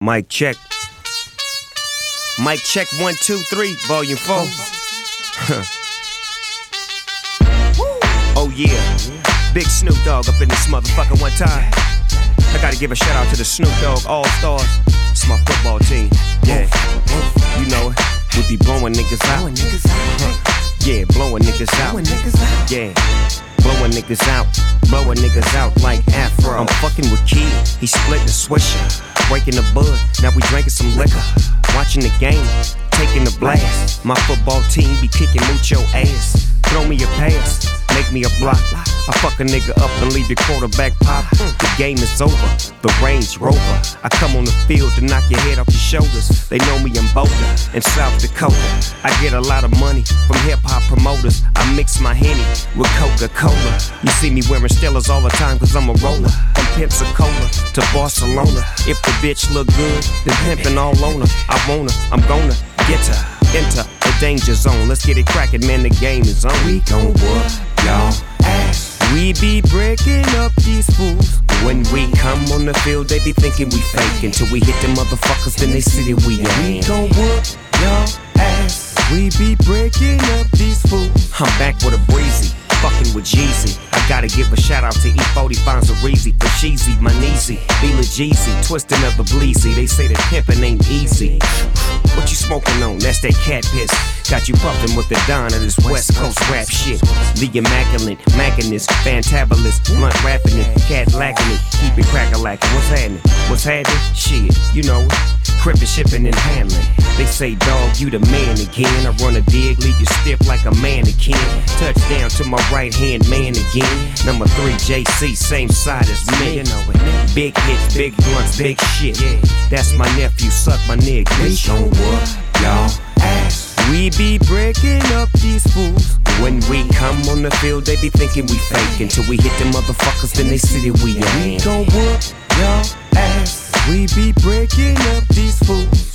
Mic check. Mic check 1, 2, 3, volume 4. Oh yeah, Big Snoop Dogg up in this motherfucker one time. I gotta give a shout out to the Snoop Dogg All-Stars. It's my football team. Yeah, you know it. We be blowing niggas out. Yeah, blowing niggas out. Yeah, blowing niggas out. Blowing niggas out like Afro. I'm fucking with Key. He split the swisher. Breaking the bud. Now we drinking some liquor. Watching the game. Taking the blast. My football team be kicking mucho ass. Throw me a pass. Make me a block. I fuck a nigga up and leave your quarterback pop. The game is over, the Range Rover. I come on the field to knock your head off your shoulders. They know me in Boulder, in South Dakota. I get a lot of money from hip-hop promoters. I mix my Henny with Coca-Cola. You see me wearing Stellas all the time cause I'm a roller. From Pensacola to Barcelona. If the bitch look good, then pimpin' all on her. I want her, I'm gonna get her. Enter the danger zone. Let's get it crackin', man, the game is on. We gon' whoop y'all ass. We be breaking up these fools. When we come on the field, they be thinking we fake. Until we hit them motherfuckers, then they see that we ain't. We gon' whoop y'all ass. We be breaking up these fools. I'm back with a breezy, fucking with Jeezy. I gotta give a shout out to E40 Fonzarese, for Sheezy, Maneezy, Bila Jeezy, twisting of the bleezy. They say that pimpin' ain't easy. What you smoking on? That's that cat piss. Got you puffin' with the Don of this West Coast rap shit. The Immaculate, Mackinist, Fantabulous, blunt rapping it, cat lacking it, keep it crack-a-lackin'. What's happening? What's happening? Shit, you know it. Crippin', shippin' and handling. They say, dog, you the man again. I run a dig, leave you stiff like a mannequin. Touchdown to my right hand man again. Number 3, JC, same side as me. You know it. Big hits, big blunts, big shit. That's my nephew, suck my nigga. We gon' whoop y'all ass. We be breaking up these fools. When we come on the field, they be thinking we fake. Until we hit them motherfuckers, then they see that we ain't. We gon' whoop y'all ass. We be breaking up these fools.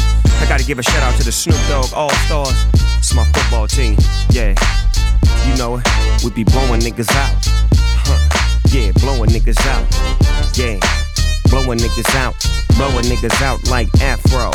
I gotta give a shout out to the Snoop Dogg All-Stars. It's my football team. Yeah, you know it. We be blowing niggas out. Yeah, blowing niggas out. Yeah, blowing niggas out. Blowing niggas out like Afro.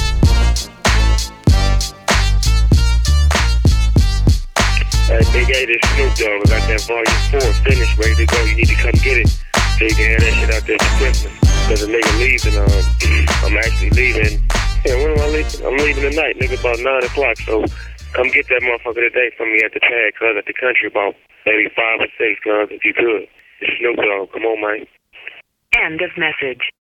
Hey, Big A, this Snoop Dogg. I got that volume 4 finished, ready to go. You need to come get it so you can have that shit out there for Christmas. Cause a nigga leaving, I'm actually leaving. Yeah, when am I leaving? I'm leaving tonight, nigga, about 9 o'clock. So come get that motherfucker today from me at the pad, cuz, at the country, about maybe 5 or 6, cuz, if you could. It's Snoop Dogg. Come on, man. End of message.